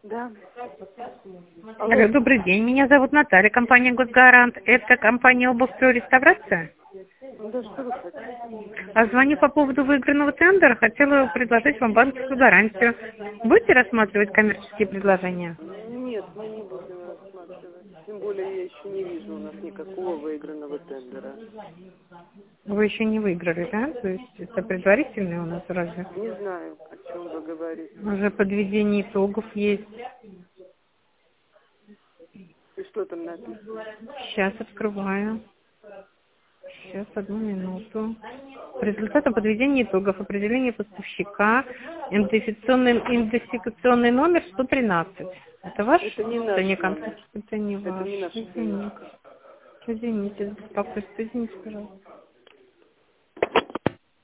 Да. Алло, добрый день, меня зовут Наталья, компания «Госгарант». Это компания «Обувстрой Реставрация». Да, что вы хотите? А звоню по поводу выигранного тендера, хотела предложить вам банковскую гарантию. Будете рассматривать коммерческие предложения? Нет, мы не будем рассматривать. Тем более я еще не вижу у нас никакого выигранного тендера. Вы еще не выиграли, да? То есть это предварительное у нас разве? Не знаю, о чем вы говорите. Уже подведение итогов есть. И что там написано? Сейчас открываю. Сейчас, одну минуту. По результатам подведения итогов определения поставщика идентификационный номер 113. Это ваш? Это не наш номер. Это не Это ваш. не наша Извините. заявка. Извините, за беспокойство. Извините, пожалуйста.